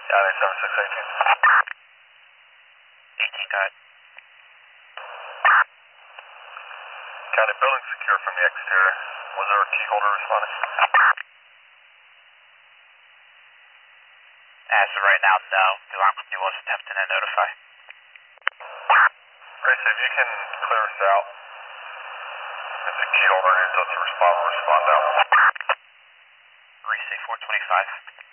County 7618. 18, go ahead. County building secure from the exterior. Was there a key holder responding? As of right now, no. The alarm company was attempting to notify. Grace, if you can clear us out. If the key holder needs us to respond, we'll respond out. Reese 425.